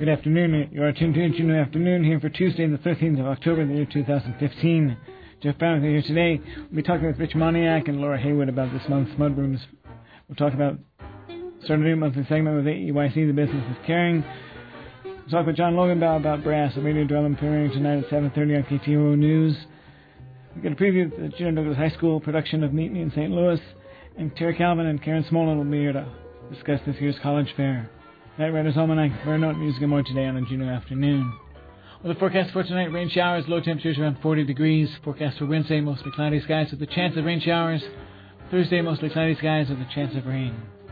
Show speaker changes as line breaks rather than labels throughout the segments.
Good afternoon. You are tuned to Juneau Afternoon here for Tuesday, the 13th of October, the year 2015. Jeff Brown here today. We'll be talking with Rich Moniak and Laura Haywood about this month's Mudrooms. We'll talk about starting a new monthly segment with AEYC, The Business is Caring. We'll talk with John Loganbow about brass, a radio drama premiering tonight at 7:30 on KTOO News. We'll get a preview of the Juneau Douglas High School production of Meet Me in St. Louis. And Terry Calvin and Karen Smolin will be here to discuss this year's college fair. Night Riders Almanac for Note Music and more today on a Juneau Afternoon. Well, the forecast for tonight, rain showers, low temperatures around 40 degrees. Forecast for Wednesday, mostly cloudy skies with a chance of rain showers. Thursday, mostly cloudy skies with a chance of rain.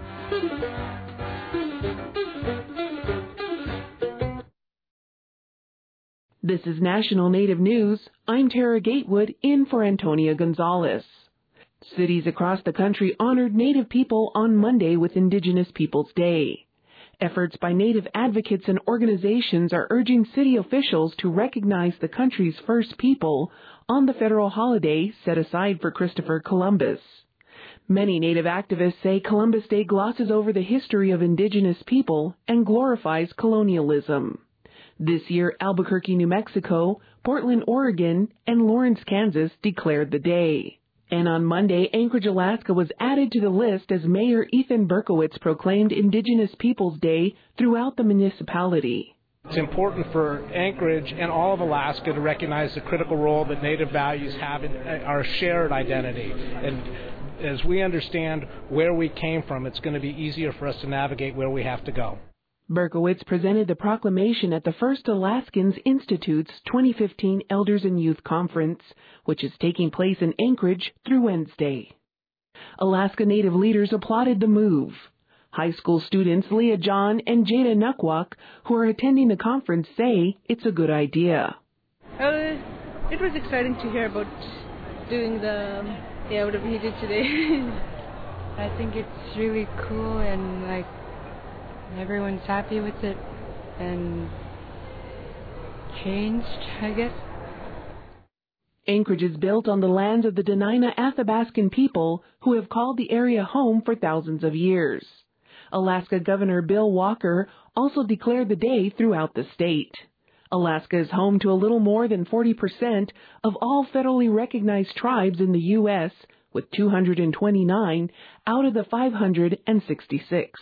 This is National Native News. I'm Tara Gatewood in for Antonia Gonzalez. Cities across the country honored Native people on Monday with Indigenous Peoples Day. Efforts by Native advocates and organizations are urging city officials to recognize the country's first people on the federal holiday set aside for Christopher Columbus. Many Native activists say Columbus Day glosses over the history of Indigenous people and glorifies colonialism. This year, Albuquerque, New Mexico, Portland, Oregon, and Lawrence, Kansas declared the day. And on Monday, Anchorage, Alaska was added to the list as Mayor Ethan Berkowitz proclaimed Indigenous Peoples Day throughout the municipality.
It's important for Anchorage and all of Alaska to recognize the critical role that Native values have in our shared identity. And as we understand where we came from, it's going to be easier for us to navigate where we have to go.
Berkowitz presented the proclamation at the First Alaskans Institute's 2015 Elders and Youth Conference, which is taking place in Anchorage through Wednesday. Alaska Native leaders applauded the move. High school students Leah John and Jada Nukwak, who are attending the conference, say it's a good idea.
It was exciting to hear about doing whatever he did today.
I think it's really cool and everyone's happy with it and changed, I guess.
Anchorage is built on the lands of the Dena'ina Athabascan people who have called the area home for thousands of years. Alaska Governor Bill Walker also declared the day throughout the state. Alaska is home to a little more than 40% of all federally recognized tribes in the U.S., with 229 out of the 566.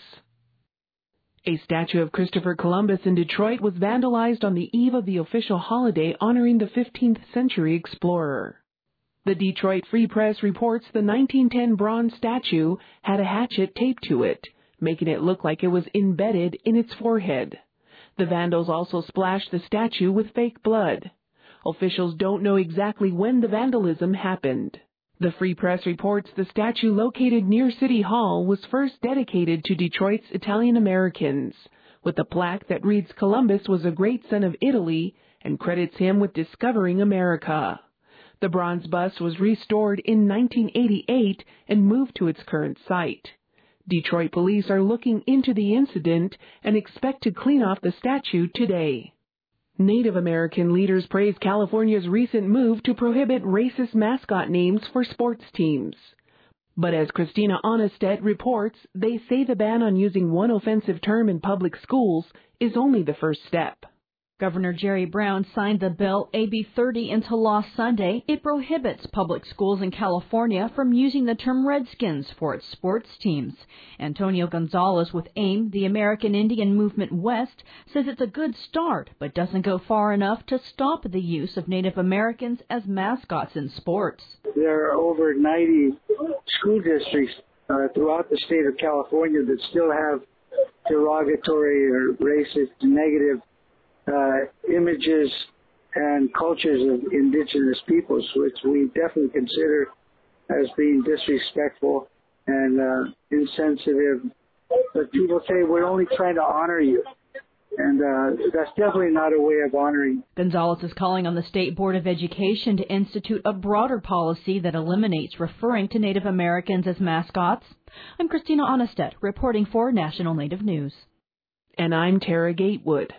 A statue of Christopher Columbus in Detroit was vandalized on the eve of the official holiday honoring the 15th century explorer. The Detroit Free Press reports the 1910 bronze statue had a hatchet taped to it, making it look like it was embedded in its forehead. The vandals also splashed the statue with fake blood. Officials don't know exactly when the vandalism happened. The Free Press reports the statue located near City Hall was first dedicated to Detroit's Italian Americans, with a plaque that reads Columbus was a great son of Italy and credits him with discovering America. The bronze bust was restored in 1988 and moved to its current site. Detroit police are looking into the incident and expect to clean off the statue today. Native American leaders praise California's recent move to prohibit racist mascot names for sports teams. But as Christina Onnestet reports, they say the ban on using one offensive term in public schools is only the first step.
Governor Jerry Brown signed the bill AB 30 into law Sunday. It prohibits public schools in California from using the term Redskins for its sports teams. Antonio Gonzalez with AIM, the American Indian Movement West, says it's a good start, but doesn't go far enough to stop the use of Native Americans as mascots in sports.
There are over 90 school districts throughout the state of California that still have derogatory or racist, negative images and cultures of indigenous peoples, which we definitely consider as being disrespectful and insensitive. But people say, we're only trying to honor you. And that's definitely not a way of honoring.
Gonzalez is calling on the State Board of Education to institute a broader policy that eliminates referring to Native Americans as mascots. I'm Christina Onnestet, reporting for National Native News.
And I'm Tara Gatewood.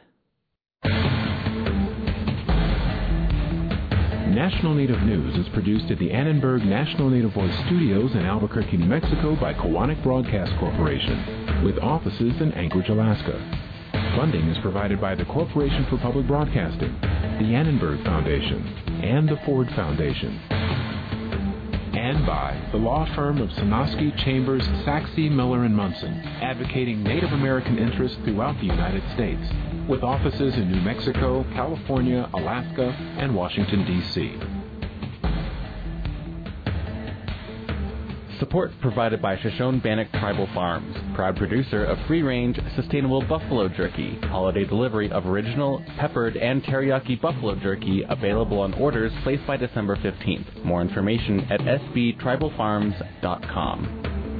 National Native News is produced at the Annenberg National Native Voice Studios in Albuquerque, New Mexico by Kowanek Broadcast Corporation, with offices in Anchorage, Alaska. Funding is provided by the Corporation for Public Broadcasting, the Annenberg Foundation, and the Ford Foundation. And by the law firm of Sonosky, Chambers, Saxe, Miller & Munson, advocating Native American interests throughout the United States, with offices in New Mexico, California, Alaska, and Washington, D.C.
Support provided by Shoshone-Bannock Tribal Farms, proud producer of free-range, sustainable buffalo jerky. Holiday delivery of original, peppered, and teriyaki buffalo jerky available on orders placed by December 15th. More information at sbtribalfarms.com.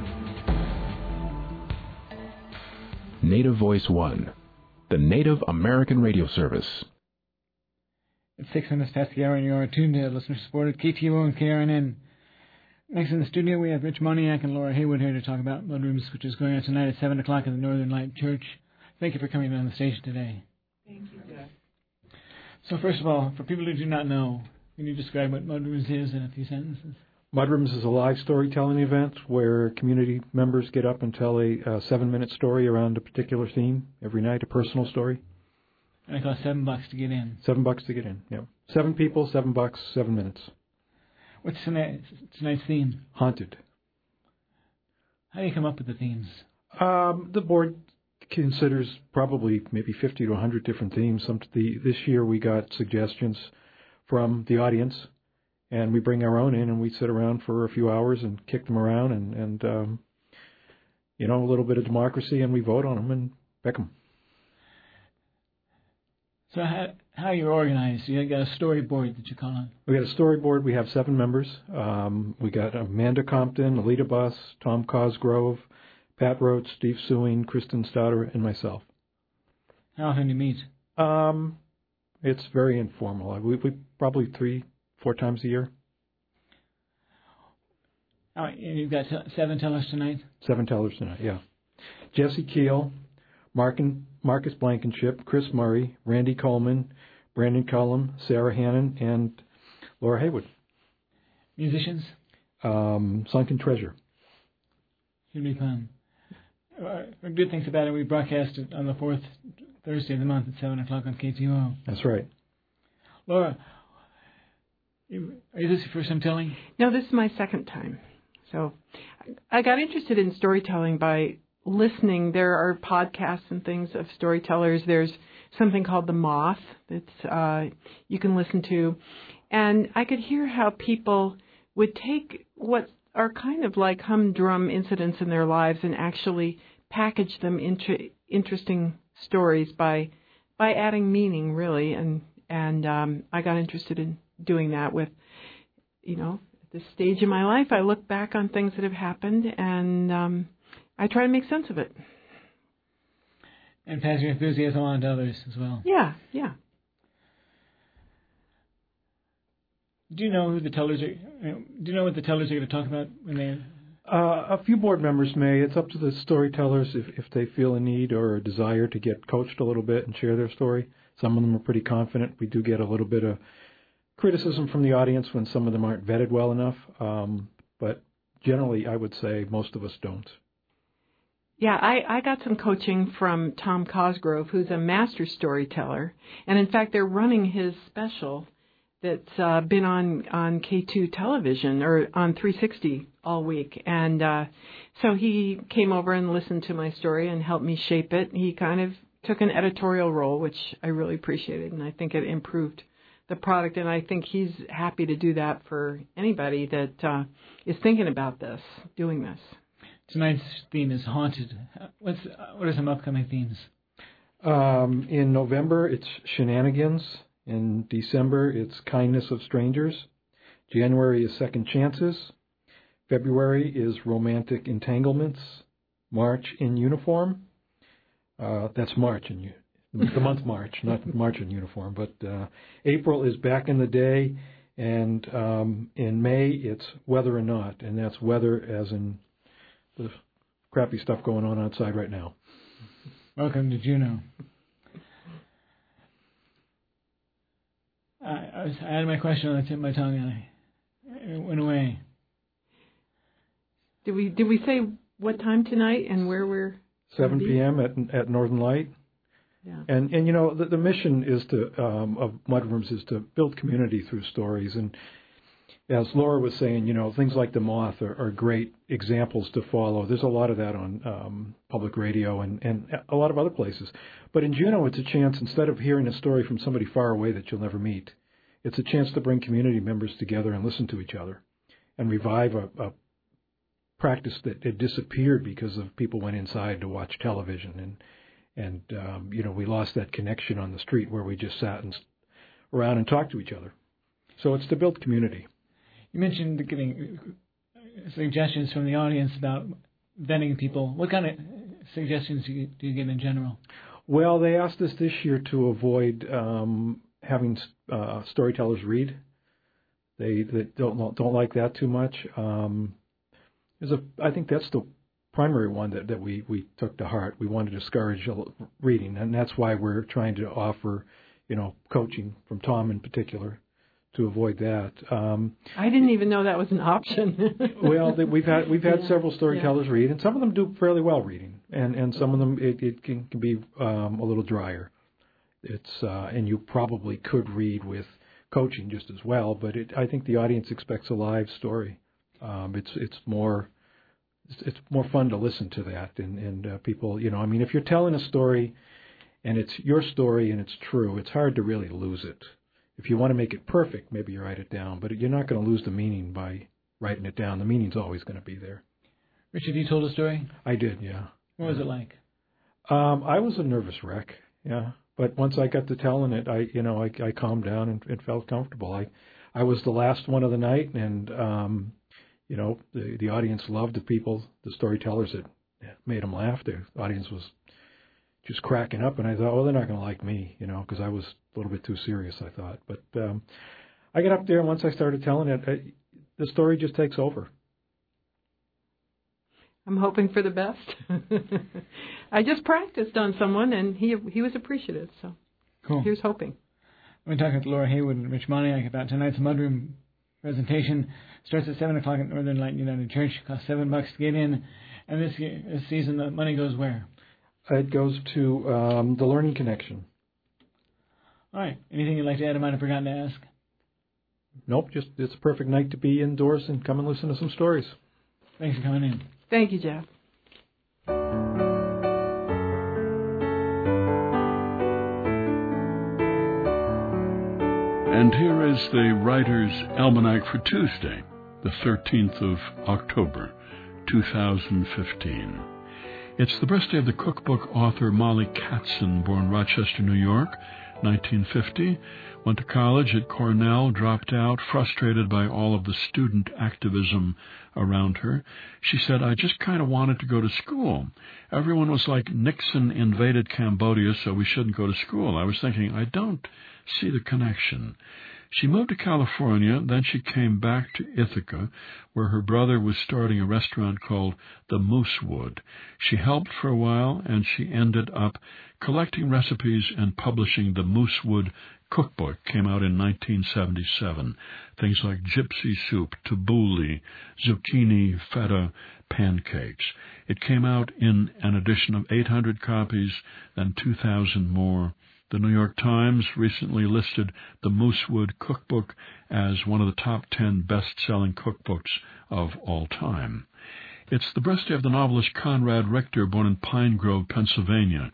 Native Voice One, the Native American radio service.
It's 6 minutes past the hour, and you are tuned to listener-supported KTO and KRNN. Next in the studio, we have Rich Moniak and Laura Haywood here to talk about Mudrooms, which is going on tonight at 7 o'clock at the Northern Light Church. Thank you for coming on the station today.
Thank you, Jeff.
So first of all, for people who do not know, can you describe what Mudrooms is in a few sentences?
Mudrooms is a live storytelling event where community members get up and tell a 7-minute story around a particular theme every night, a personal story.
And it costs $7 to get in.
$7 to get in, yeah. 7 people, $7, 7 minutes.
What's tonight's theme?
Haunted.
How do you come up with the themes?
The board considers probably maybe 50 to 100 different themes. This year we got suggestions from the audience, and we bring our own in, and we sit around for a few hours and kick them around, and a little bit of democracy, and we vote on them and pick them.
So how you're organized? You got a storyboard that you call on?
We got a storyboard. We have 7 members. We got Amanda Compton, Alita Buss, Tom Cosgrove, Pat Roach, Steve Sewing, Kristen Stouter, and myself.
How often do you meet?
It's very informal. We probably 3-4 times a year.
All right, and you've got 7 tellers tonight?
7 tellers tonight, yeah. Jesse Keel, Marcus Blankenship, Chris Murray, Randy Coleman, Brandon Cullum, Sarah Hannon, and Laura Haywood.
Musicians?
Sunken Treasure.
Should be fun. Good things about it, we broadcast it on the 4th Thursday of the month at 7 o'clock on KTO.
That's right.
Laura, is this your first time telling?
No, this is my second time. So I got interested in storytelling by listening. There are podcasts and things of storytellers. There's something called The Moth that you can listen to. And I could hear how people would take what are kind of like humdrum incidents in their lives and actually package them into interesting stories by adding meaning, really. And I got interested in doing that with, at this stage in my life, I look back on things that have happened and I try to make sense of it.
And pass your enthusiasm on to others as well.
Yeah.
Do you know who the tellers are? Do you know what the tellers are going to talk about when they?
A few board members may. It's up to the storytellers if they feel a need or a desire to get coached a little bit and share their story. Some of them are pretty confident. We do get a little bit of criticism from the audience when some of them aren't vetted well enough. But generally, I would say most of us don't.
Yeah, I got some coaching from Tom Cosgrove, who's a master storyteller. And in fact, they're running his special that's been on K2 television or on 360 all week. And so he came over and listened to my story and helped me shape it. He kind of took an editorial role, which I really appreciated, and I think it improved the product. And I think he's happy to do that for anybody that is thinking about this, doing this.
Tonight's theme is haunted. What are some upcoming themes?
In November, it's shenanigans. In December, it's kindness of strangers. January is second chances. February is romantic entanglements. March in uniform. That's March the month March, not March in uniform. But April is back in the day, and in May it's whether or not, and that's weather as in the crappy stuff going on outside right now.
Welcome to Juneau. I had my question on the tip of my tongue and it went away.
Did we say what time tonight and where we're
7 p.m. at Northern Light,
Yeah.
And you know, the mission is of Mudrooms is to build community through stories. And as Laura was saying, you know, things like The Moth are great examples to follow. There's a lot of that on public radio and a lot of other places. But in Juneau, it's a chance, instead of hearing a story from somebody far away that you'll never meet, it's a chance to bring community members together and listen to each other and revive a practice that had disappeared because of people went inside to watch television. And you know, we lost that connection on the street where we just sat around and talked to each other. So it's to build community.
You mentioned getting suggestions from the audience about vetting people. What kind of suggestions do you get in general?
Well, they asked us this year to avoid having storytellers read. They don't like that too much. I think that's the primary one that we took to heart. We wanted to discourage reading, and that's why we're trying to offer, you know, coaching from Tom in particular to avoid that.
I didn't even know that was an option.
Well, we've had several storytellers read, and some of them do fairly well reading, and some of them it can be a little drier. It's and you probably could read with coaching just as well, but I think the audience expects a live story. It's more fun to listen to that, and people, you know, I mean, if you're telling a story and it's your story and it's true, it's hard to really lose it. If you want to make it perfect, maybe you write it down, but you're not going to lose the meaning by writing it down. The meaning's always going to be there.
Richard, you told a story?
I did, yeah.
What was it like?
I was a nervous wreck, yeah. But once I got to telling it, I calmed down and felt comfortable. I was the last one of the night, and you know, the audience loved the storytellers that made them laugh. The audience was just cracking up, and I thought, well, they're not going to like me, you know, because I was a little bit too serious, I thought. But I got up there, and once I started telling it, the story just takes over.
I'm hoping for the best. I just practiced on someone, and he was appreciative, so
cool.
Here's hoping.
We're talking with Laura Haywood and Rich Moniak about tonight's Mudroom presentation. Starts at 7 o'clock at Northern Light United Church. Costs $7 to get in. And this season, the money goes where?
It goes to the Learning Connection.
All right. Anything you'd like to add I might have forgotten to ask?
Nope. Just it's a perfect night to be indoors and come and listen to some stories.
Thanks for coming in.
Thank you, Jeff.
And here is the Writer's Almanac for Tuesday, the 13th of October, 2015. It's the birthday of the cookbook author Molly Katzen, born Rochester, New York, 1950. Went to college at Cornell, dropped out, frustrated by all of the student activism around her. She said, I just kind of wanted to go to school. Everyone was like, Nixon invaded Cambodia, so we shouldn't go to school. I was thinking, I don't see the connection. She moved to California, then she came back to Ithaca, where her brother was starting a restaurant called the Moosewood. She helped for a while, and she ended up collecting recipes and publishing the Moosewood Cookbook. Came out in 1977. Things like gypsy soup, tabbouleh, zucchini feta pancakes. It came out in an edition of 800 copies, then 2,000 more. The New York Times recently listed the Moosewood Cookbook as one of the top 10 best-selling cookbooks of all time. It's the birthday of the novelist Conrad Richter, born in Pine Grove, Pennsylvania,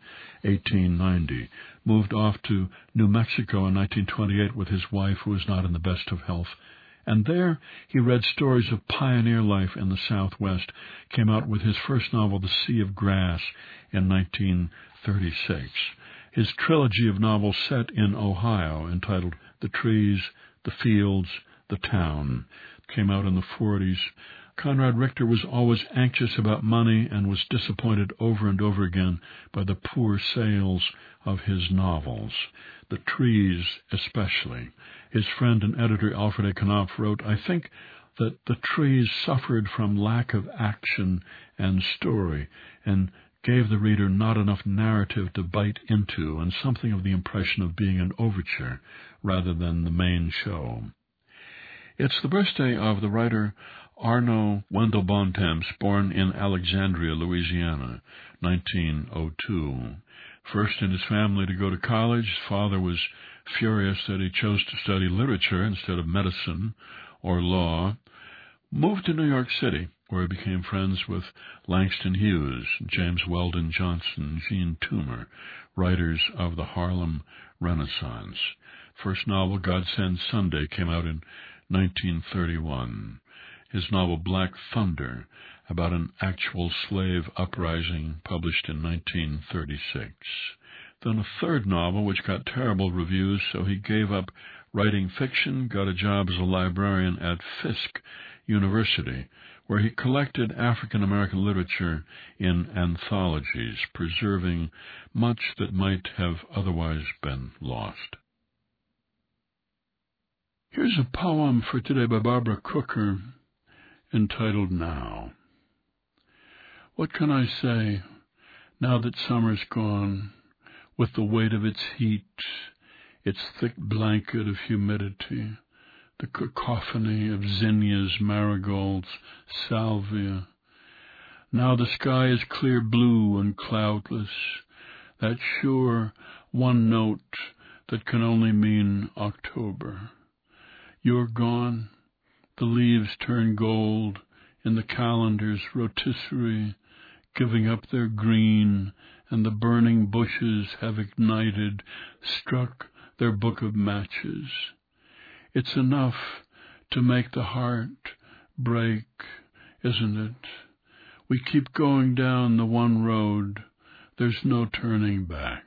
1890. Moved off to New Mexico in 1928 with his wife, who was not in the best of health. And there he read stories of pioneer life in the Southwest. Came out with his first novel, The Sea of Grass, in 1936. His trilogy of novels set in Ohio, entitled The Trees, The Fields, The Town, came out in the 40s. Conrad Richter was always anxious about money and was disappointed over and over again by the poor sales of his novels, The Trees especially. His friend and editor Alfred A. Knopf wrote, I think that The Trees suffered from lack of action and story, and gave the reader not enough narrative to bite into and something of the impression of being an overture rather than the main show. It's the birthday of the writer Arno Wendell Bontemps, born in Alexandria, Louisiana, 1902. first in his family to go to college. His father was furious that he chose to study literature instead of medicine or law. Moved to New York City, where he became friends with Langston Hughes, James Weldon Johnson, Jean Toomer, writers of the Harlem Renaissance. First novel, God Send Sunday, came out in 1931. His novel Black Thunder, about an actual slave uprising, published in 1936. Then a third novel, which got terrible reviews, so he gave up writing fiction, got a job as a librarian at Fisk University, where he collected African-American literature in anthologies, preserving much that might have otherwise been lost. Here's a poem for today by Barbara Cooker, entitled Now. What can I say, now that summer's gone, with the weight of its heat, its thick blanket of humidity, the cacophony of zinnias, marigolds, salvia. Now the sky is clear blue and cloudless, that sure one note that can only mean October. You're gone, the leaves turn gold in the calendar's rotisserie, giving up their green, and the burning bushes have ignited, struck their book of matches. It's enough to make the heart break, isn't it? We keep going down the one road. There's no turning back.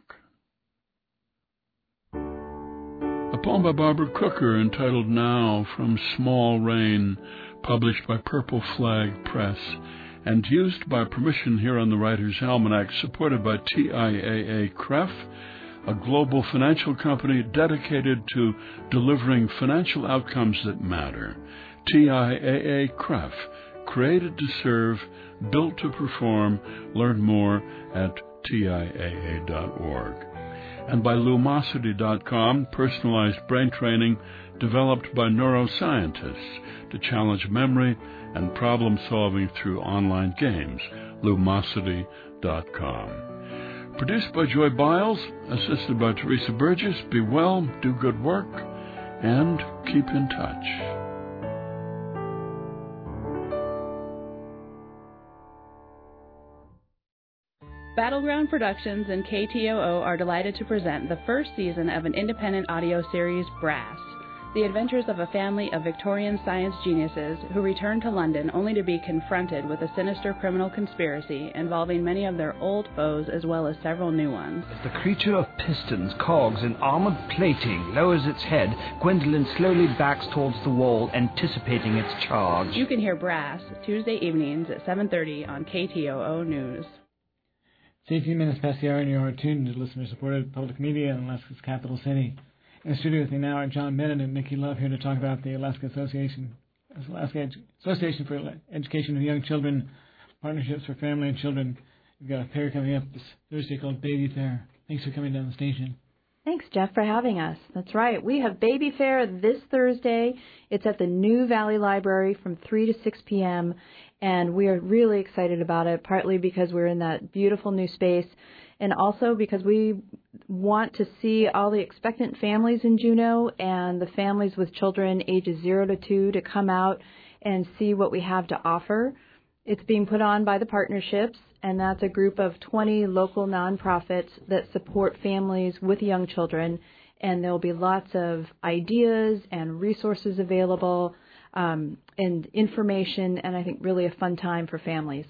A poem by Barbara Cooker entitled Now, from Small Rain, published by Purple Flag Press, and used by permission here on the Writer's Almanac, supported by TIAA-CREF, a global financial company dedicated to delivering financial outcomes that matter. TIAA-CREF, created to serve, built to perform. Learn more at TIAA.org. And by Lumosity.com, personalized brain training developed by neuroscientists to challenge memory and problem-solving through online games. Lumosity.com. Produced by Joy Biles, assisted by Teresa Burgess. Be well, do good work, and keep in touch.
Battleground Productions and KTOO are delighted to present the first season of an independent audio series, Brass, the adventures of a family of Victorian science geniuses who return to London only to be confronted with a sinister criminal conspiracy involving many of their old foes as well as several new ones.
As the creature of pistons, cogs, and armored plating lowers its head, Gwendolyn slowly backs towards the wall, anticipating its charge.
You can hear Brass Tuesday evenings at 7:30 on KTOO News.
It's 18 minutes past the hour, and you are tuned to listener-supported public media in Alaska's capital city. In the studio with me now are John Bennett and Nikki Love, here to talk about the Alaska Association for Education of Young Children, Partnerships for Family and Children. We've got a fair coming up this Thursday called Baby Fair. Thanks for coming down the station.
Thanks, Jeff, for having us. That's right. We have Baby Fair this Thursday. It's at the New Valley Library from 3 to 6 p.m., and we are really excited about it, partly because we're in that beautiful new space, and also because we want to see all the expectant families in Juneau and the families with children ages 0 to 2 to come out and see what we have to offer. It's being put on by the Partnerships, and that's a group of 20 local nonprofits that support families with young children, and there'll be lots of ideas and resources available, and information, and I think really a fun time for families.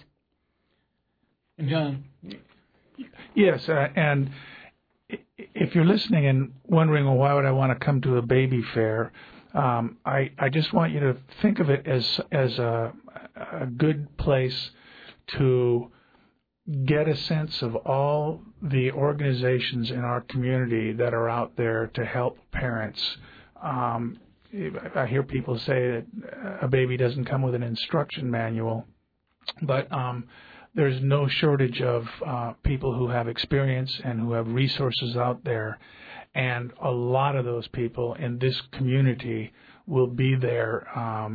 And John?
Yes, and if you're listening and wondering, well, why would I want to come to a baby fair, I just want you to think of it as a good place to get a sense of all the organizations in our community that are out there to help parents. I hear people say that a baby doesn't come with an instruction manual, but there's no shortage of people who have experience and who have resources out there, and a lot of those people in this community will be there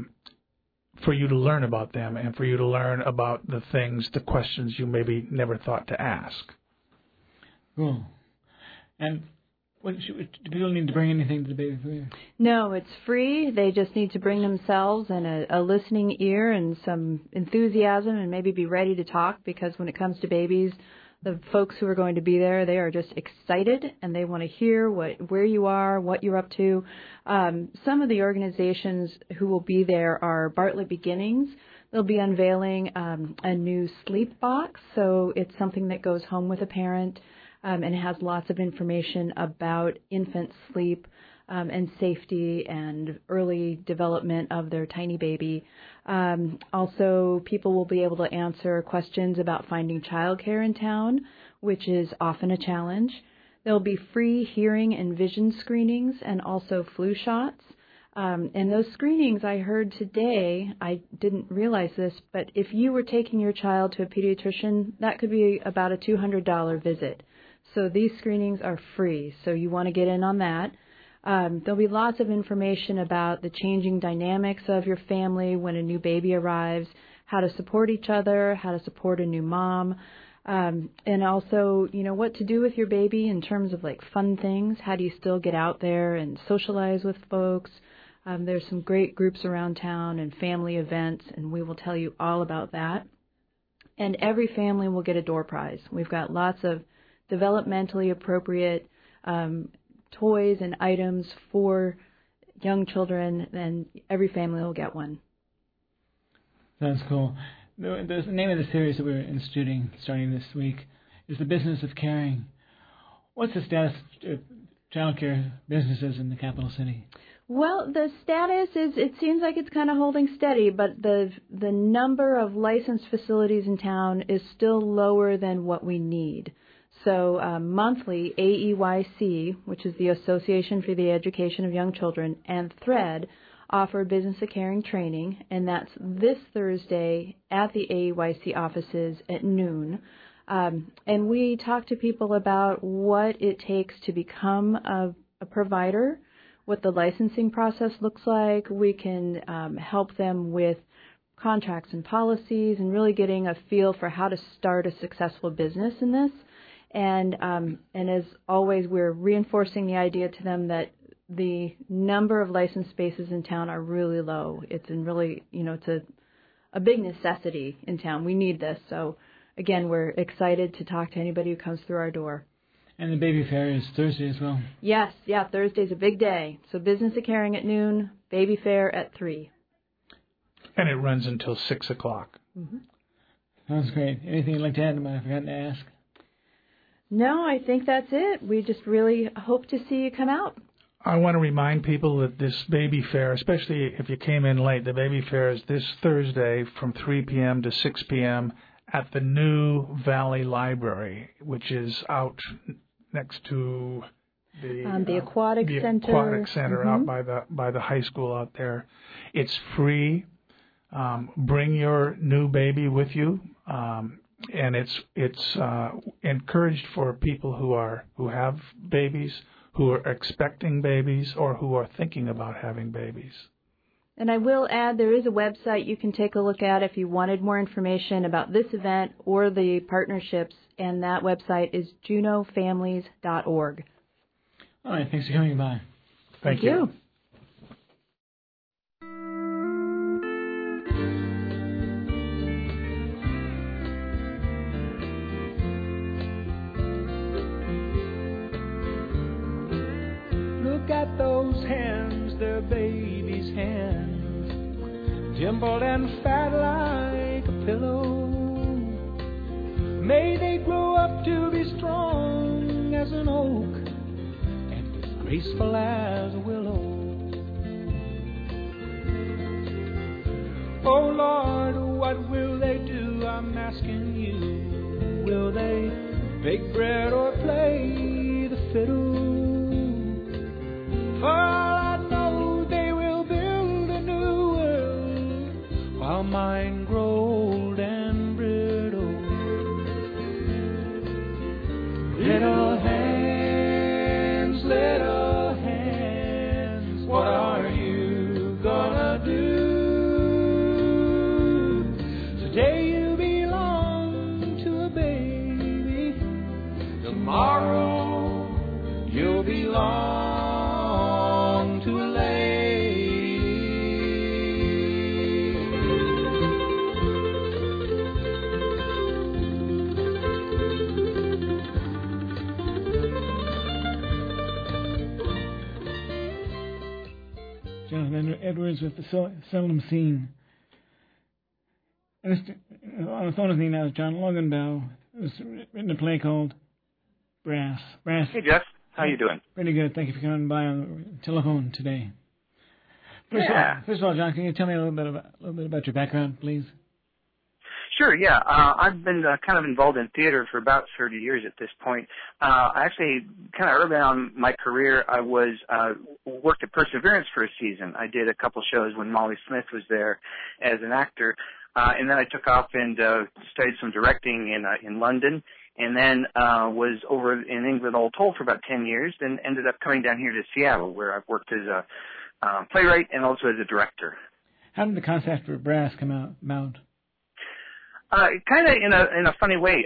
for you to learn about them and for you to learn about the questions you maybe never thought to ask.
Cool. And do people need to bring anything to the baby fair?
No, it's free. They just need to bring themselves and a listening ear and some enthusiasm and maybe be ready to talk, because when it comes to babies, the folks who are going to be there, they are just excited and they want to hear where you are, what you're up to. Some of the organizations who will be there are Bartlett Beginnings. They'll be unveiling a new sleep box, so it's something that goes home with a parent. And it has lots of information about infant sleep and safety and early development of their tiny baby. Also, people will be able to answer questions about finding childcare in town, which is often a challenge. There'll be free hearing and vision screenings and also flu shots. And those screenings I heard today, I didn't realize this, but if you were taking your child to a pediatrician, that could be about a $200 visit. So these screenings are free, so you want to get in on that. There'll be lots of information about the changing dynamics of your family when a new baby arrives, how to support each other, how to support a new mom, and also, what to do with your baby in terms of like fun things. How do you still get out there and socialize with folks? There's some great groups around town and family events, and we will tell you all about that. And every family will get a door prize. We've got lots of developmentally appropriate toys and items for young children, and every family will get one.
Sounds cool. The name of the series that we're instituting starting this week is The Business of Caring. What's the status of child care businesses in the capital city?
Well, the status is, it seems like it's kind of holding steady, but the number of licensed facilities in town is still lower than what we need. So monthly, AEYC, which is the Association for the Education of Young Children, and THREAD offer Business of Caring training, and that's this Thursday at the AEYC offices at noon. And we talk to people about what it takes to become a provider, what the licensing process looks like. We can help them with contracts and policies and really getting a feel for how to start a successful business in this. And as always, we're reinforcing the idea to them that the number of licensed spaces in town are really low. It's it's a big necessity in town. We need this. So again, we're excited to talk to anybody who comes through our door.
And the baby fair is Thursday as well.
Yes, Thursday's a big day. So Business of Caring at noon, baby fair at 3.
And it runs until 6 o'clock.
Mm-hmm.
Sounds great. Anything you'd like to add that I forgot to ask?
No, I think that's it. We just really hope to see you come out.
I want to remind people that this baby fair, especially if you came in late, the baby fair is this Thursday from 3 p.m. to 6 p.m. at the new Valley Library, which is out next to the
Aquatic Center.
Aquatic Center
mm-hmm.
out by the high school out there. It's free. Bring your new baby with you. And it's encouraged for people who have babies, who are expecting babies, or who are thinking about having babies.
And I will add, there is a website you can take a look at if you wanted more information about this event or the partnerships, and that website is junofamilies.org.
All right, thanks for coming by.
Thank you.
Look at those hands, they're baby's hands, dimpled and fat like a pillow. May they grow up to be strong as an oak and as graceful as a willow. Oh Lord, what will they do? I'm asking you. Will they bake bread or play the fiddle? For all I know, they will build a new world while mine grow old and brittle. Little hands, what are you gonna do? Today you belong to a baby, tomorrow
Jonathan Edwards with The Seldom Seen. And on the phone with me now is John Loganbell, who's written a play called Brass.
Hey, Jeff. How you doing?
Pretty good. Thank you for coming by on the telephone today. First of all, John, can you tell me a little bit about your background, please?
Sure, yeah. I've been kind of involved in theater for about 30 years at this point. I actually, kind of early on in my career, I worked at Perseverance for a season. I did a couple shows when Molly Smith was there as an actor. And then I took off and studied some directing in London, and then was over in England all told for about 10 years, then ended up coming down here to Seattle, where I've worked as a playwright and also as a director.
How did the concept for Brass come about?
Kind of in a funny way.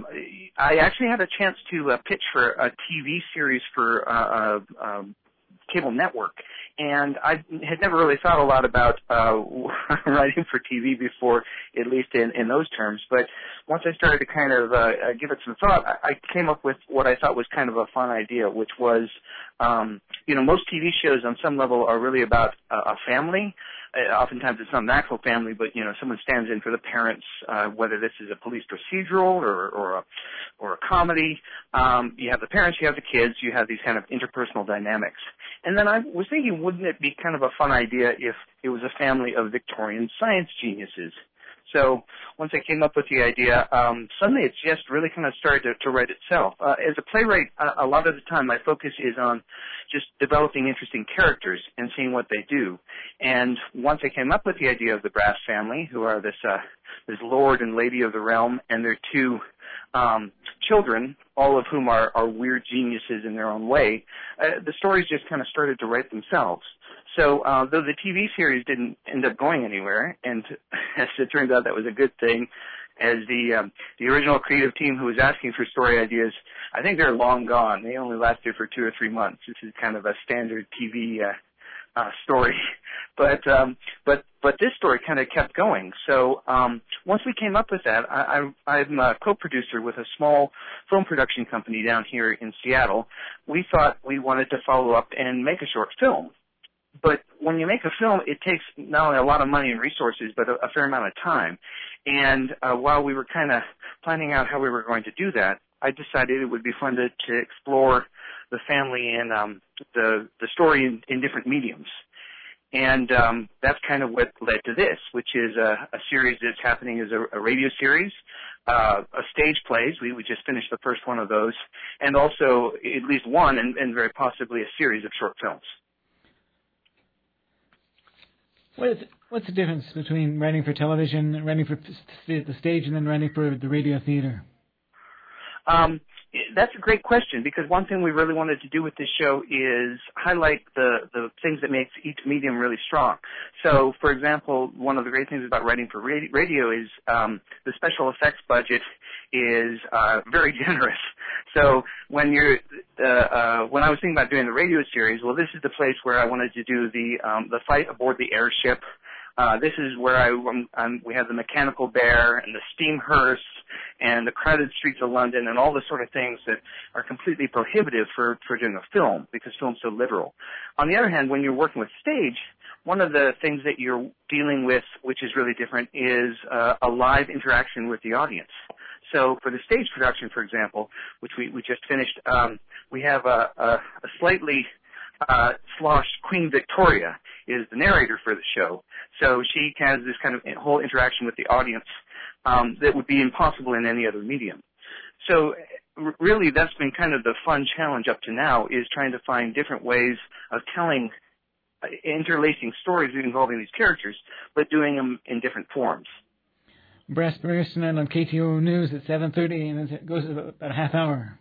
I actually had a chance to pitch for a TV series for a cable network, and I had never really thought a lot about writing for TV before, at least in those terms. But once I started to kind of give it some thought, I came up with what I thought was kind of a fun idea, which was, most TV shows on some level are really about a family. Oftentimes it's not an actual family, but someone stands in for the parents, whether this is a police procedural or a comedy. You have the parents, you have the kids, you have these kind of interpersonal dynamics. And then I was thinking, wouldn't it be kind of a fun idea if it was a family of Victorian science geniuses? So once I came up with the idea, suddenly it's just really kind of started to write itself. As a playwright, a lot of the time my focus is on just developing interesting characters and seeing what they do. And once I came up with the idea of the Brass family, who are this lord and lady of the realm, and their two children, all of whom are weird geniuses in their own way, the stories just kind of started to write themselves. So though the TV series didn't end up going anywhere, and as it turns out that was a good thing, as the original creative team who was asking for story ideas, I think they're long gone. They only lasted for 2 or 3 months. This is kind of a standard TV story. But this story kind of kept going. So once we came up with that, I'm a co-producer with a small film production company down here in Seattle. We thought we wanted to follow up and make a short film. But when you make a film, it takes not only a lot of money and resources, but a fair amount of time. And while we were kind of planning out how we were going to do that, I decided it would be fun to explore the family and the story in different mediums. And that's kind of what led to this, which is a series that's happening as a radio series, a stage plays. We just finished the first one of those, and also at least one and very possibly a series of short films.
What's the difference between writing for television, writing for the stage, and then writing for the radio theater?
That's a great question, because one thing we really wanted to do with this show is highlight the things that makes each medium really strong. So, for example, one of the great things about writing for radio is the special effects budget is very generous. So when when I was thinking about doing the radio series, well, this is the place where I wanted to do the fight aboard the airship. This is where we have the mechanical bear and the steam hearse and the crowded streets of London and all the sort of things that are completely prohibitive for doing a film, because film's so literal. On the other hand, when you're working with stage, one of the things that you're dealing with, which is really different, is a live interaction with the audience. So for the stage production, for example, which we just finished, we have a slightly sloshed Queen Victoria is the narrator for the show. So she has this kind of whole interaction with the audience that would be impossible in any other medium. So really that's been kind of the fun challenge up to now, is trying to find different ways of telling, interlacing stories involving these characters, but doing them in different forms.
Brass premieres tonight on KTO News at 7:30, and it goes about a half hour.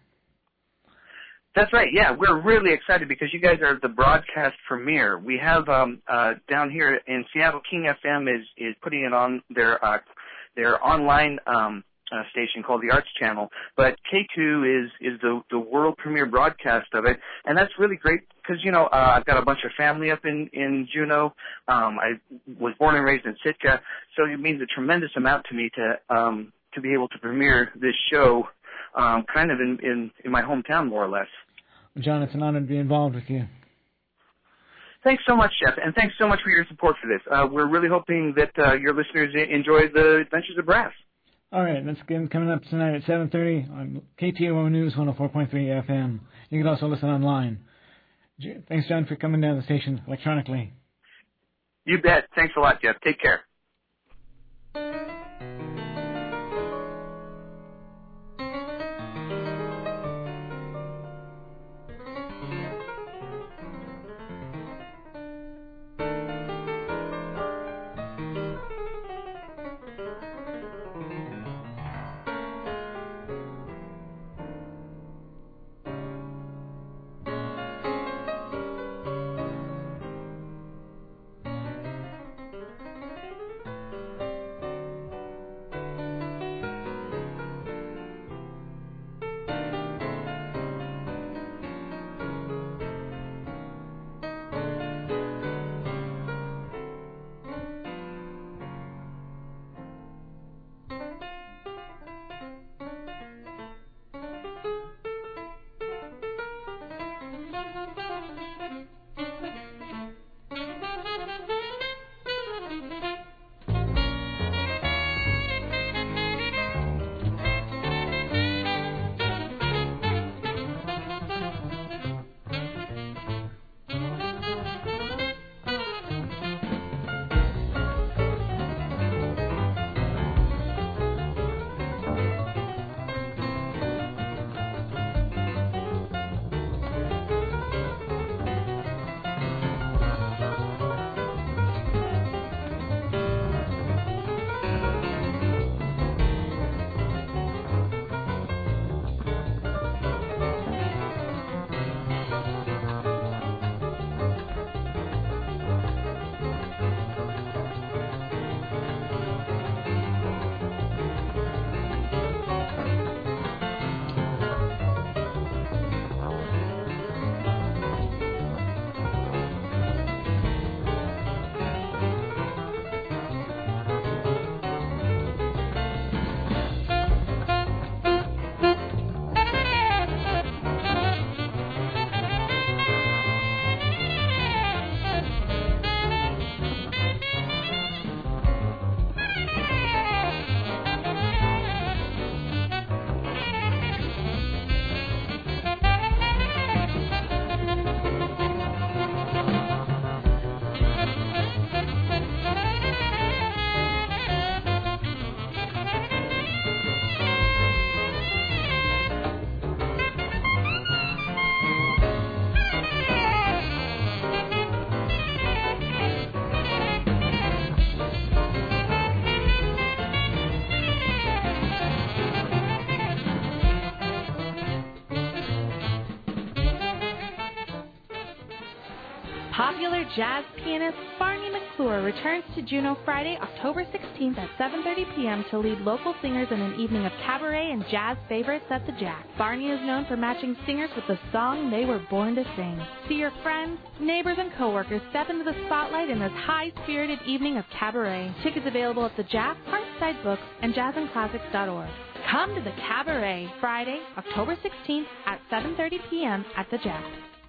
That's right, yeah. We're really excited because you guys are the broadcast premiere. We have down here in Seattle, King FM is putting it on their online station called the Arts Channel, but K2 is the world premiere broadcast of it, and that's really great because, I've got a bunch of family up in Juneau. I was born and raised in Sitka, so it means a tremendous amount to me to be able to premiere this show kind of in my hometown, more or less.
Well, John, it's an honor to be involved with you.
Thanks so much, Jeff, and thanks so much for your support for this. We're really hoping that your listeners enjoy the Adventures of Brass.
All right, that's coming up tonight at 7:30 on KTOO News 104.3 FM. You can also listen online. Thanks, John, for coming down the station electronically.
You bet. Thanks a lot, Jeff. Take care.
Popular jazz pianist Barney McClure returns to Juneau Friday, October 16th at 7:30 p.m. to lead local singers in an evening of cabaret and jazz favorites at the Jack. Barney is known for matching singers with the song they were born to sing. See your friends, neighbors, and coworkers step into the spotlight in this high-spirited evening of cabaret. Tickets available at the Jack, Heartside Books, and jazzandclassics.org. Come to the cabaret Friday, October 16th at 7:30 p.m. at the Jack.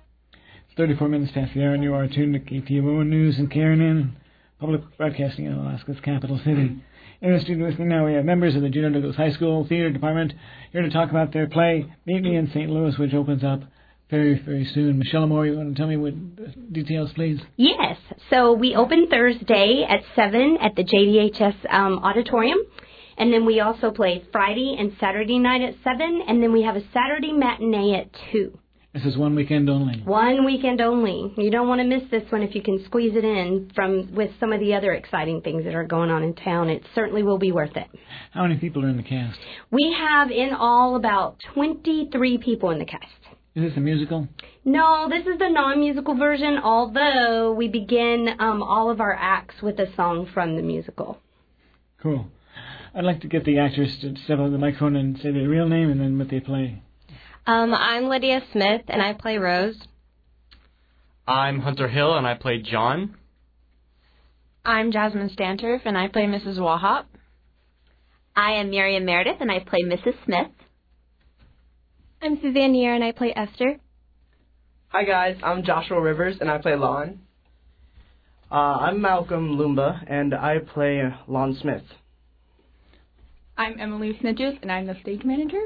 34 minutes past the hour, and you are tuned to KTOO News and KRNN, public broadcasting in Alaska's capital city. In the studio with me now, we have members of the Juneau Douglas High School Theater Department here to talk about their play, Meet Me in St. Louis, which opens up very, very soon. Michelle Moore, you want to tell me what details, please?
Yes. So we open Thursday at 7 at the JDHS auditorium. And then we also play Friday and Saturday night at 7. And then we have a Saturday matinee at 2.
This is one weekend only.
One weekend only. You don't want to miss this one if you can squeeze it in with some of the other exciting things that are going on in town. It certainly will be worth it.
How many people are in the cast?
We have in all about 23 people in the cast.
Is this a musical?
No, this is the non-musical version, although we begin all of our acts with a song from the musical.
Cool. I'd like to get the actors to step up to the microphone and say their real name and then what they play.
I'm Lydia Smith, and I play Rose.
I'm Hunter Hill, and I play John.
I'm Jasmine Stanturf, and I play Mrs. Wahop.
I am Miriam Meredith, and I play Mrs. Smith.
I'm Suzanne Nier, and I play Esther.
Hi, guys. I'm Joshua Rivers, and I play Lon.
I'm Malcolm Lumba, and I play Lon Smith.
I'm Emily Snitches, and I'm the stage manager.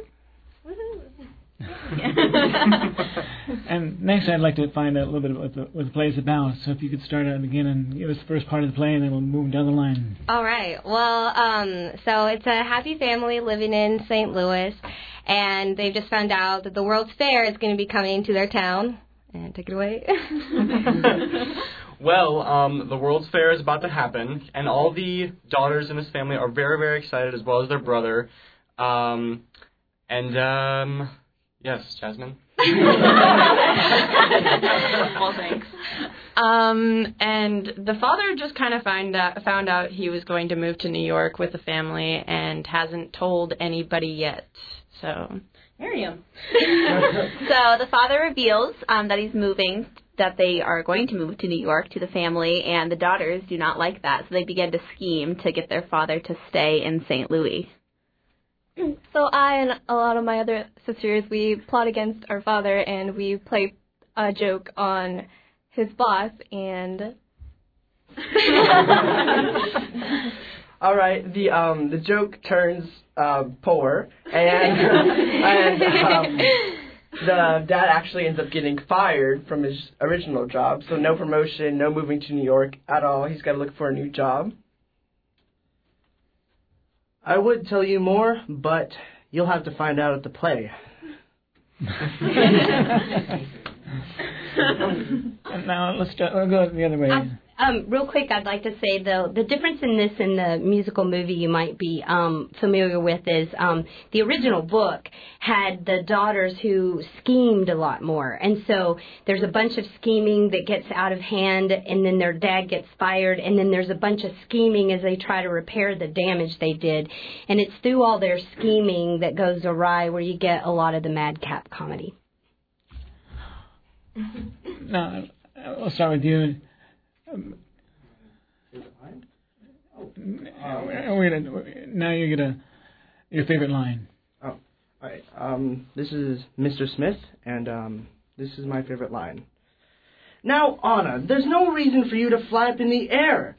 And next, I'd like to find out a little bit about what the play is about. So if you could start out again and give us the first part of the play, and then we'll move down the line.
All right. Well, so it's a happy family living in St. Louis, and they've just found out that the World's Fair is going to be coming to their town. And take it away.
Well, the World's Fair is about to happen, and all the daughters in this family are very, very excited, as well as their brother. Yes, Jasmine?
Well, thanks. And the father just kind of found out he was going to move to New York with the family and hasn't told anybody yet. So,
Miriam. So the father reveals that they are going to move to New York to the family, and the daughters do not like that. So they begin to scheme to get their father to stay in St. Louis.
So I and a lot of my other sisters, we plot against our father, and we play a joke on his boss, and...
All right, the joke turns poor, and the dad actually ends up getting fired from his original job, so no promotion, no moving to New York at all. He's got to look for a new job. I would tell you more, but you'll have to find out at the play.
Now we'll go the other way.
Real quick, I'd like to say, though, the difference in this and the musical movie you might be familiar with is the original book had the daughters who schemed a lot more. And so there's a bunch of scheming that gets out of hand, and then their dad gets fired, and then there's a bunch of scheming as they try to repair the damage they did. And it's through all their scheming that goes awry where you get a lot of the madcap comedy.
Now, I'll start with you. Now you get your favorite line.
Oh, all right. This is Mr. Smith, and this is my favorite line. Now, Anna, there's no reason for you to fly up in the air.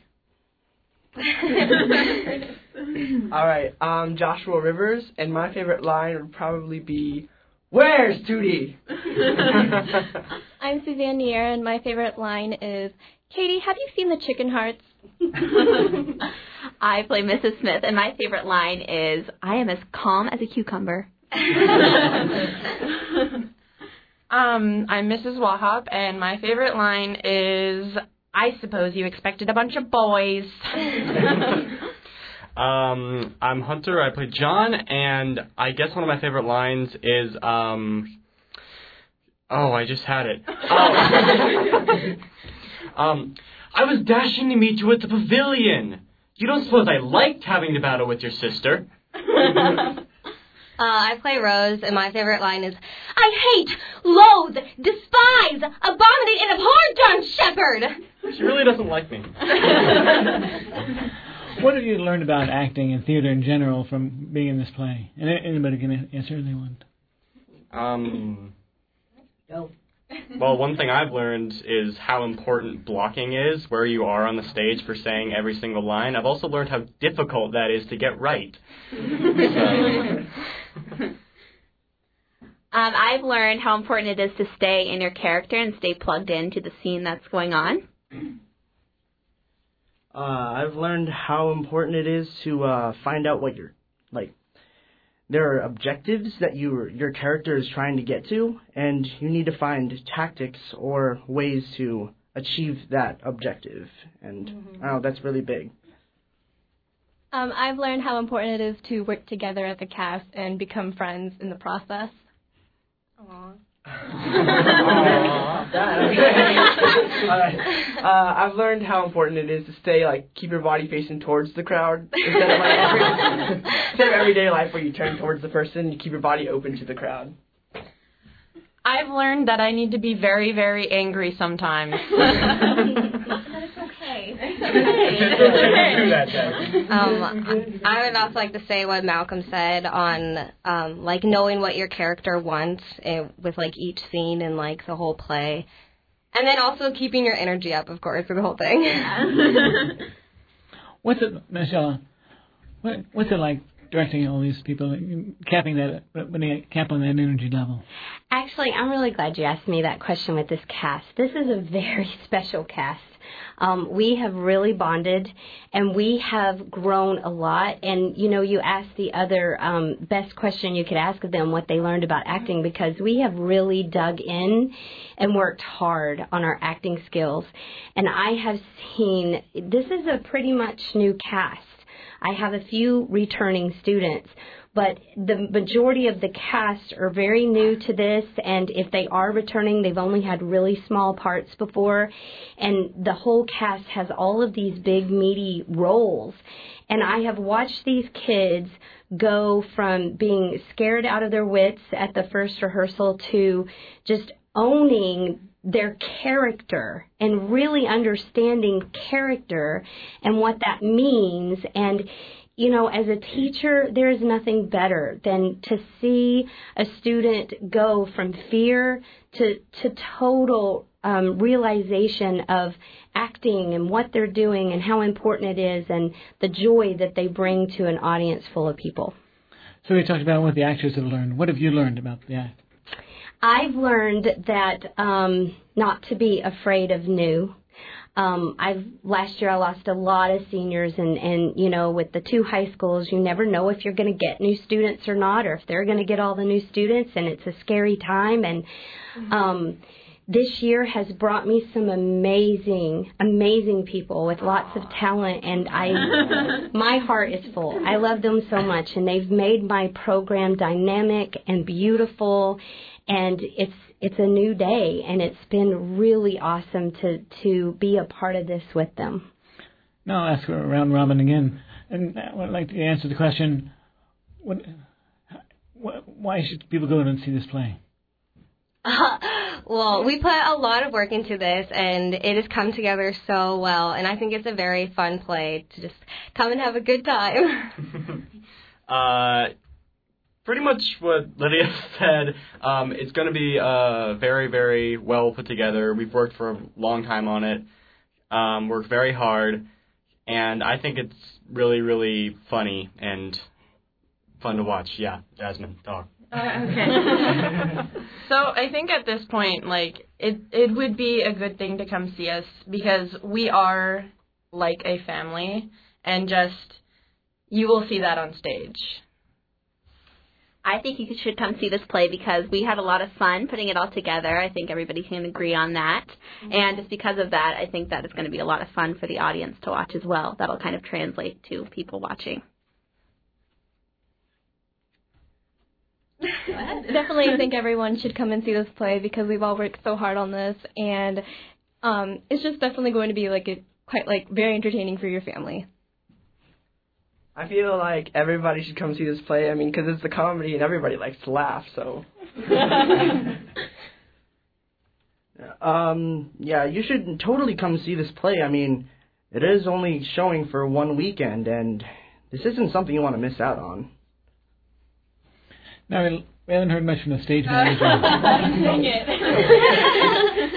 All right. Joshua Rivers, and my favorite line would probably be, "Where's Tootie?"
I'm Suzanne Nier, and my favorite line is, "Katie, have you seen the Chicken Hearts?"
I play Mrs. Smith, and my favorite line is, "I am as calm as a cucumber."
I'm Mrs. Wahab, and my favorite line is, "I suppose you expected a bunch of boys."
I'm Hunter. I play John, and I guess one of my favorite lines is, I just had it. I was dashing to meet you at the pavilion. You don't suppose I liked having to battle with your sister?
I play Rose, and my favorite line is, "I hate, loathe, despise, abominate, and abhor John Shepherd."
She really doesn't like me.
What have you learned about acting and theater in general from being in this play? And anybody can answer if they want.
No.
Well, one thing I've learned is how important blocking is, where you are on the stage for saying every single line. I've also learned how difficult that is to get right.
I've learned how important it is to stay in your character and stay plugged into the scene that's going on.
I've learned how important it is to find out what you're like. There are objectives that your character is trying to get to, and you need to find tactics or ways to achieve that objective. And that's really big.
I've learned how important it is to work together as a cast and become friends in the process. Aww.
I've learned how important it is to keep your body facing towards the crowd instead of everyday life where you turn towards the person. You keep your body open to the crowd.
I've learned that I need to be very, very angry sometimes.
But it's okay.
I would also like to say what Malcolm said on knowing what your character wants with each scene and the whole play. And then also keeping your energy up, of course, for the whole thing.
What's it, Michelle? What's it like directing all these people, capping that energy level?
Actually, I'm really glad you asked me that question with this cast. This is a very special cast. We have really bonded, and we have grown a lot. And, you asked the other best question you could ask of them, what they learned about acting, because we have really dug in and worked hard on our acting skills. And I have seen, this is a pretty much new cast. I have a few returning students, but the majority of the cast are very new to this, and if they are returning, they've only had really small parts before, and the whole cast has all of these big, meaty roles. And I have watched these kids go from being scared out of their wits at the first rehearsal to just owning their character and really understanding character and what that means. And, as a teacher, there is nothing better than to see a student go from fear to total realization of acting and what they're doing and how important it is and the joy that they bring to an audience full of people.
So we talked about what the actors have learned. What have you learned about the act?
I've learned that not to be afraid of new. Last year I lost a lot of seniors, and with the 2 high schools, you never know if you're going to get new students or not, or if they're going to get all the new students, and it's a scary time. And this year has brought me some amazing, amazing people with lots of talent, and my heart is full. I love them so much, and they've made my program dynamic and beautiful. And it's a new day, and it's been really awesome to be a part of this with them.
Now I'll ask her round robin again, and I would like to answer the question: why should people go and see this play?
Well, we put a lot of work into this, and it has come together so well. And I think it's a very fun play to just come and have a good time.
Pretty much what Lydia said. It's going to be very, very well put together. We've worked for a long time on it, worked very hard, and I think it's really, really funny and fun to watch. Yeah, Jasmine, talk.
Okay. So I think at this point, it would be a good thing to come see us because we are like a family, and you will see that on stage.
I think you should come see this play because we had a lot of fun putting it all together. I think everybody can agree on that. Mm-hmm. And just because of that, I think that it's going to be a lot of fun for the audience to watch as well. That'll kind of translate to people watching.
Definitely, I think everyone should come and see this play because we've all worked so hard on this, and it's just definitely going to be quite very entertaining for your family.
I feel like everybody should come see this play. I mean, because it's a comedy and everybody likes to laugh, so. Yeah, you should totally come see this play. I mean, it is only showing for one weekend, and this isn't something you want to miss out on.
No, we haven't heard much from the stage manager.
Dang it.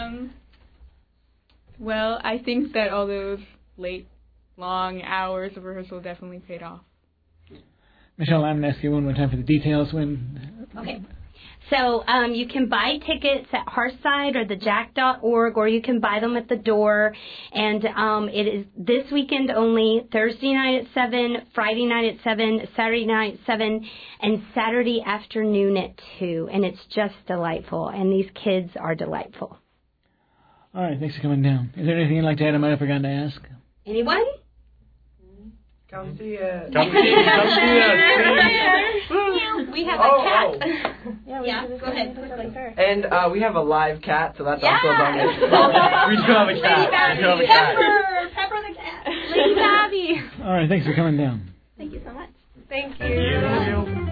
Well, I think that all those long hours of rehearsal definitely paid off.
Michelle, I'm going to ask you one more time for the details.
Okay. So you can buy tickets at Hearthside or thejack.org, or you can buy them at the door. And it is this weekend only, Thursday night at 7, Friday night at 7, Saturday night at 7, and Saturday afternoon at 2. And it's just delightful. And these kids are delightful.
All right, thanks for coming down. Is there anything you'd like to add I might have forgotten to ask?
Anyone?
Come see it.
Come see it.
We have a cat.
Yeah, go ahead.
And we have a live cat, so that's also on it.
We do have a cat.
Pepper the cat.
Lady Bobby.
All right, thanks for coming down.
Thank you so much. Thank you.
Thank you.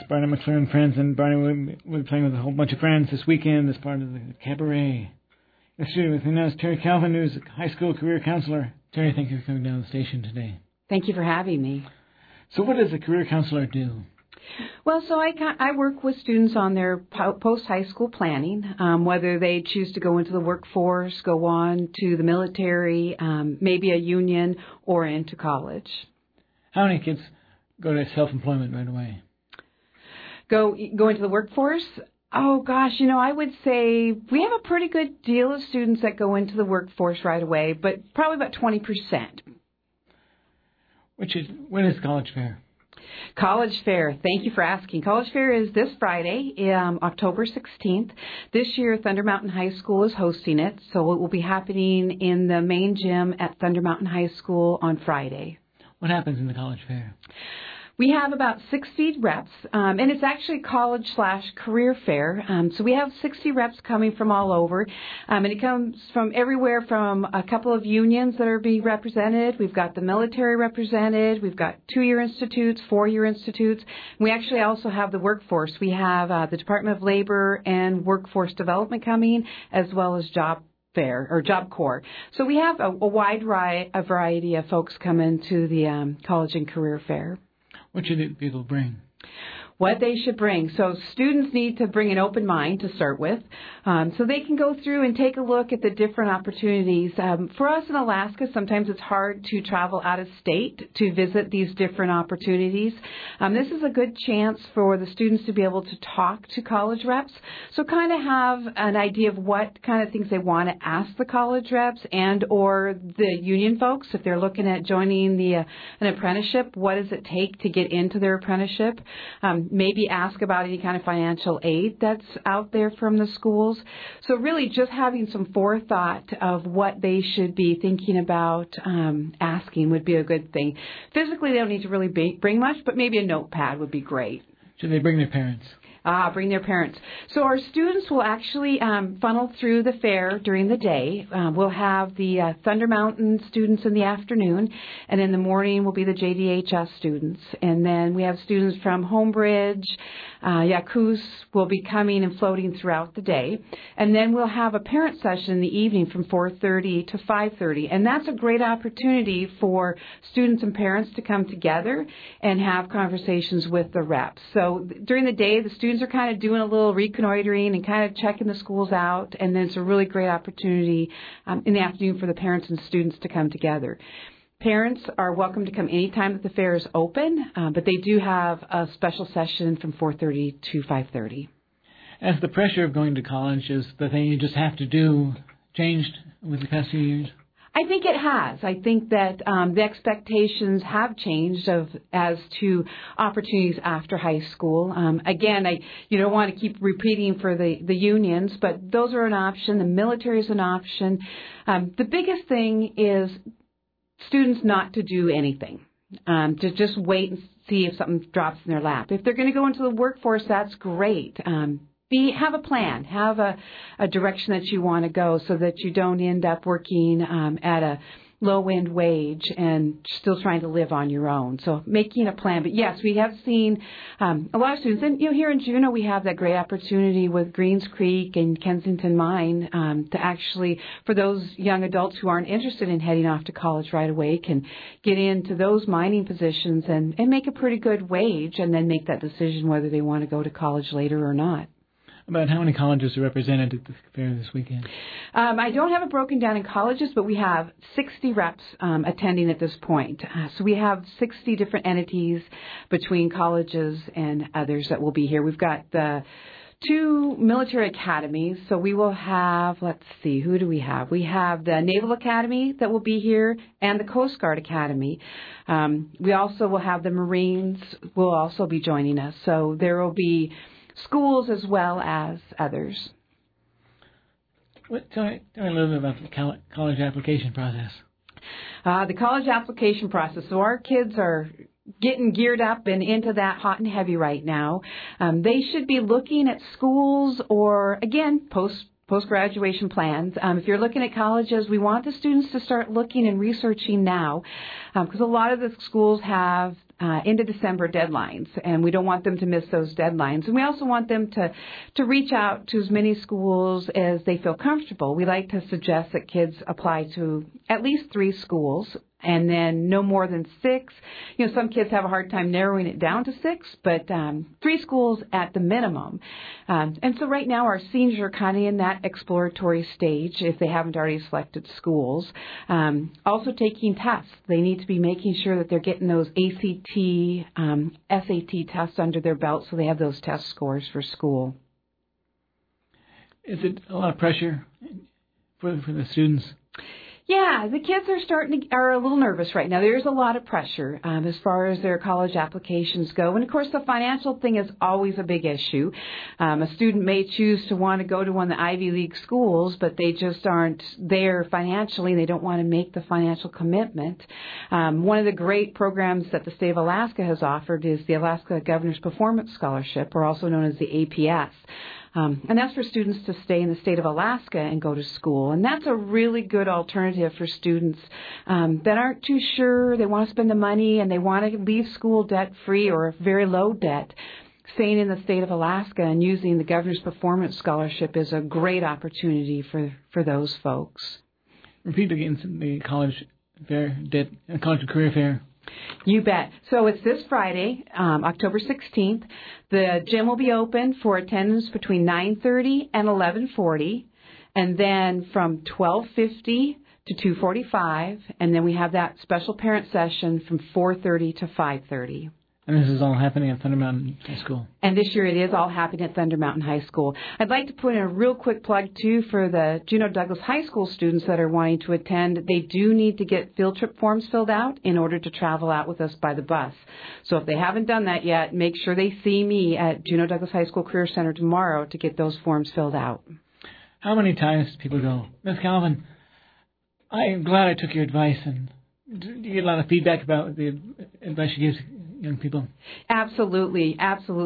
Barney McClure and friends, and Barney will be playing with a whole bunch of friends this weekend as part of the cabaret. In the studio with me now is Terry Calvin, who's a high school career counselor. Terry, thank you for coming down to the station today.
Thank you for having me.
So what does a career counselor do?
Well, so I work with students on their post-high school planning, whether they choose to go into the workforce, go on to the military, maybe a union, or into college.
How many kids go to self-employment right away?
Go into the workforce? Oh, gosh, I would say we have a pretty good deal of students that go into the workforce right away, but probably about 20%.
When is College Fair?
College Fair. Thank you for asking. College Fair is this Friday, October 16th. This year, Thunder Mountain High School is hosting it, so it will be happening in the main gym at Thunder Mountain High School on Friday.
What happens in the College Fair?
We have about 60 reps, and it's actually college/career fair. So we have 60 reps coming from all over, and it comes from everywhere from a couple of unions that are being represented. We've got the military represented. We've got 2-year institutes, 4-year institutes. We actually also have the workforce. We have the Department of Labor and Workforce Development coming, as well as Job Fair or Job Corps. So we have a wide variety of folks coming to the college and career fair.
What should people bring?
What they should bring. So students need to bring an open mind to start with, so they can go through and take a look at the different opportunities. For us in Alaska, sometimes it's hard to travel out of state to visit these different opportunities. This is a good chance for the students to be able to talk to college reps, so kind of have an idea of what kind of things they want to ask the college reps and or the union folks. If they're looking at joining an apprenticeship, what does it take to get into their apprenticeship? Maybe ask about any kind of financial aid that's out there from the schools. So really just having some forethought of what they should be thinking about asking would be a good thing. Physically, they don't need to really bring much, but maybe a notepad would be great.
Should they bring their parents?
Bring their parents. So our students will actually funnel through the fair during the day. We'll have the Thunder Mountain students in the afternoon, and in the morning will be the JDHS students. And then we have students from Homebridge, Yakuts will be coming and floating throughout the day. And then we'll have a parent session in the evening from 4:30 to 5:30. And that's a great opportunity for students and parents to come together and have conversations with the reps. So during the day, the students are kind of doing a little reconnoitering and kind of checking the schools out, and then it's a really great opportunity in the afternoon for the parents and students to come together. Parents are welcome to come anytime that the fair is open, but they do have a special session from 4:30 to 5:30.
Has the pressure of going to college, is the thing you just have to do, changed with the past few years?
I think it has. I think that the expectations have changed as to opportunities after high school. Again, you don't want to keep repeating for the unions, but those are an option. The military is an option. The biggest thing is students not to do anything, to just wait and see if something drops in their lap. If they're going to go into the workforce, that's great. Have a plan, have a direction that you want to go so that you don't end up working at a low-end wage and still trying to live on your own. So making a plan. But yes, we have seen a lot of students. And here in Juneau, we have that great opportunity with Greens Creek and Kensington Mine to actually, for those young adults who aren't interested in heading off to college right away, can get into those mining positions and make a pretty good wage and then make that decision whether they want to go to college later or not.
About how many colleges are represented at the fair this weekend?
I don't have it broken down in colleges, but we have 60 reps attending at this point. So we have 60 different entities between colleges and others that will be here. We've got the 2 military academies. So we will have, let's see, who do we have? We have the Naval Academy that will be here and the Coast Guard Academy. We also will have the Marines will also be joining us. So there will be schools as well as others.
Tell me a little bit about the college application process.
The college application process. So our kids are getting geared up and into that hot and heavy right now. They should be looking at schools or, again, post-graduation plans. If you're looking at colleges, we want the students to start looking and researching now because a lot of the schools have into December deadlines, and we don't want them to miss those deadlines. And we also want them to reach out to as many schools as they feel comfortable. We like to suggest that kids apply to at least 3 schools, and then no more than 6. You know, some kids have a hard time narrowing it down to 6, but 3 schools at the minimum. And so right now our seniors are kind of in that exploratory stage if they haven't already selected schools. Also taking tests. They need to be making sure that they're getting those ACT, SAT tests under their belt so they have those test scores for school.
Is it a lot of pressure for the students?
Yeah, the kids are a little nervous right now. There's a lot of pressure as far as their college applications go. And, of course, the financial thing is always a big issue. A student may choose to want to go to one of the Ivy League schools, but they just aren't there financially, and they don't want to make the financial commitment. One of the great programs that the state of Alaska has offered is the Alaska Governor's Performance Scholarship, or also known as the APS. And that's for students to stay in the state of Alaska and go to school. And that's a really good alternative for students that aren't too sure, they want to spend the money, and they want to leave school debt-free or very low debt. Staying in the state of Alaska and using the Governor's Performance Scholarship is a great opportunity for those folks.
Repeat again the college fair, college and career fair.
You bet. So it's this Friday, October 16th. The gym will be open for attendance between 9:30 and 11:40, and then from 12:50 to 2:45, and then we have that special parent session from 4:30 to 5:30.
And this is all happening at Thunder Mountain High School.
And this year it is all happening at Thunder Mountain High School. I'd like to put in a real quick plug, too, for the Juneau Douglas High School students that are wanting to attend. They do need to get field trip forms filled out in order to travel out with us by the bus. So if they haven't done that yet, make sure they see me at Juneau Douglas High School Career Center tomorrow to get those forms filled out.
How many times do people go, Ms. Calvin, I am glad I took your advice, and do you get a lot of feedback about the advice you give young people?
Absolutely.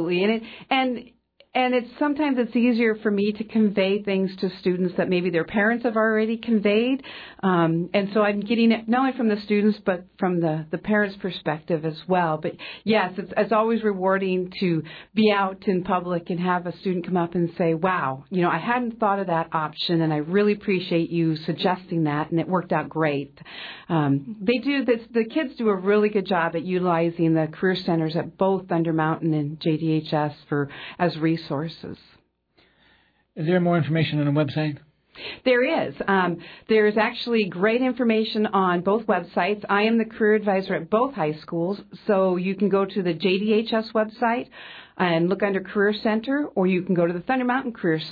And it's sometimes it's easier for me to convey things to students that maybe their parents have already conveyed. And so I'm getting it not only from the students, but from the parents' perspective as well. But yes, it's always rewarding to be out in public and have a student come up and say, wow, you know, I hadn't thought of that option, and I really appreciate you suggesting that, and it worked out great. They do this, the kids do a really good job at utilizing the career centers at both Thunder Mountain and JDHS as resources.
Is there more information on the website?
There is. There's actually great information on both websites. I am the career advisor at both high schools, so you can go to the JDHS website and look under Career Center, or you can go to the Thunder Mountain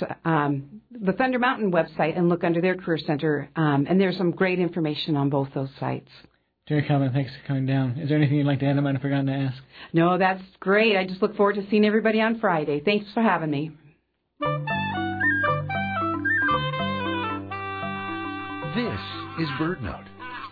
website and look under their Career Center, and there's some great information on both those sites.
Jerry Calvin, thanks for coming down. Is there anything you'd like to add I might have forgotten to ask?
No, that's great. I just look forward to seeing everybody on Friday. Thanks for having me.
This is BirdNote.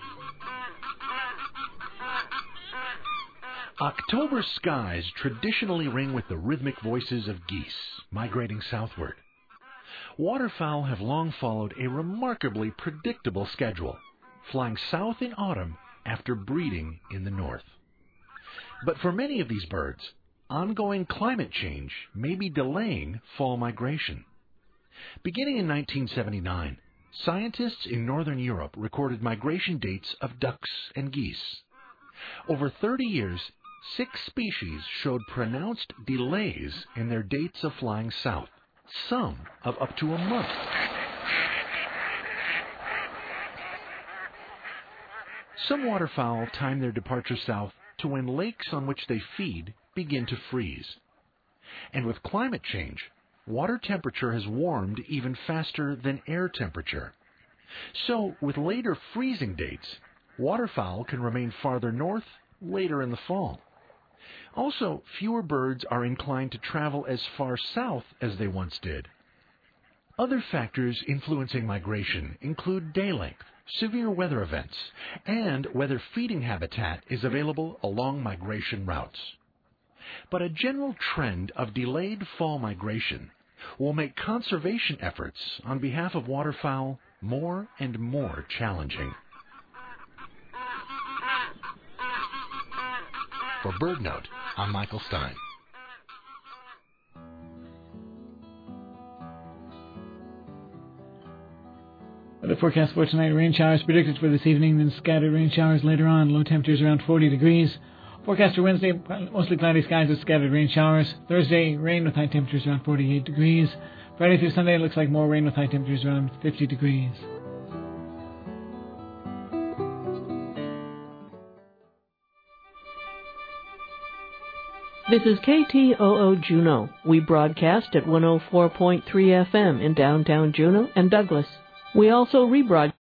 October skies traditionally ring with the rhythmic voices of geese migrating southward. Waterfowl have long followed a remarkably predictable schedule, flying south in autumn after breeding in the north. But for many of these birds, ongoing climate change may be delaying fall migration. Beginning in 1979, scientists in northern Europe recorded migration dates of ducks and geese. Over 30 years, 6 species showed pronounced delays in their dates of flying south, some of up to a month. Some waterfowl time their departure south to when lakes on which they feed begin to freeze. And with climate change, water temperature has warmed even faster than air temperature. So, with later freezing dates, waterfowl can remain farther north later in the fall. Also, fewer birds are inclined to travel as far south as they once did. Other factors influencing migration include day length, severe weather events, and whether feeding habitat is available along migration routes. But a general trend of delayed fall migration will make conservation efforts on behalf of waterfowl more and more challenging. For BirdNote, I'm Michael Stein.
The forecast for tonight, rain showers predicted for this evening, then scattered rain showers later on. Low temperatures around 40 degrees. Forecast for Wednesday, mostly cloudy skies with scattered rain showers. Thursday, rain with high temperatures around 48 degrees. Friday through Sunday, it looks like more rain with high temperatures around 50 degrees.
This is KTOO Juneau. We broadcast at 104.3 FM in downtown Juneau and Douglas. We also rebroadcast